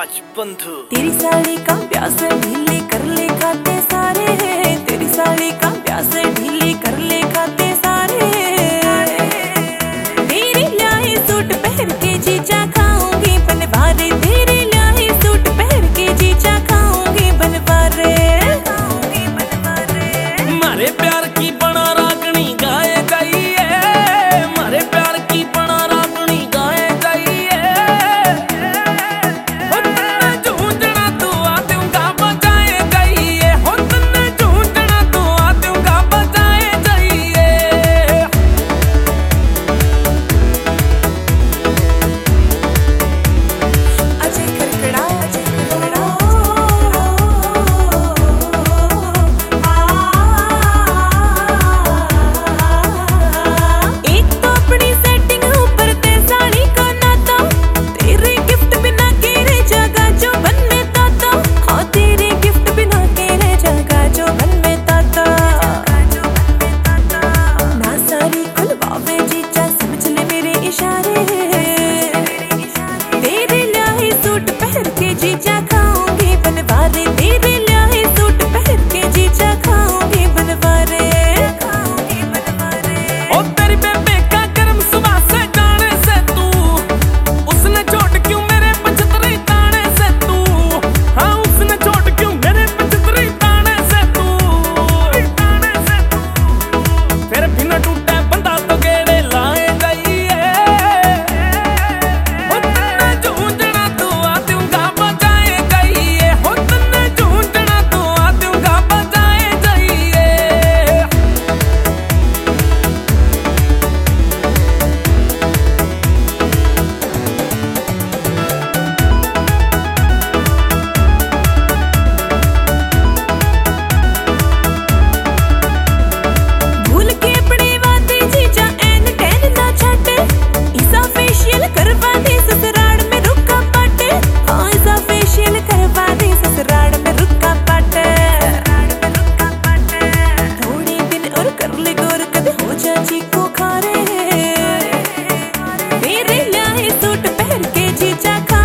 राज बंधु। तेरी साड़ी का प्यास ढीले कर ले खाते सारे, तेरी साड़ी का प्यास ढीले कर ले खाते सारे। तेरी लाई सूट पहन के जीजा खाऊंगी बनवारे, तेरी लाई सूट पहन के जीजा खाऊंगी बनवारे। मारे प्यार की बना रागनी गाए जाइए, मारे प्यार की बना रागनी गाए जाइए। हो तन्ने झूठना तू आ दूंगा बजाए जाइए, हो तन्ने झूठना तू आ दूंगा बजाए जाइए। अजय खरकड़ा, अजय खरकड़ा। जीजा खाऊंगी बनवारे, तेरे लाई सूट पहन के जीजा खाऊंगी बनवारे। ओ तेरी बेबे का गर्म सुबह से जाने से तू, उसने छोड़ क्यों मेरे पचतरे ताने से तू। हाँ उसने छोड़ क्यों मेरे पचतरे ताने से तू। फिर भी न टूटे बंदा तो गेड़े लाए जाइए। ओ तन्ने झूठना तू आ दूंगा बजाए जाइए, हो तन्ने झूठना तू आ दूंगा बजाए जाइए। भूल के अपने वादे जीजा एन टैन ना छाटे, इसा फेशियल करवा दे ससुराल में रुका पाटे। हाँ इसा फेशियल करवा दे ससुराल में रुका पाटे। थोड़े दिन और कर ले गौर कद हो जा चीको खारे, तेरे लाई सूट पहन के जीजा खा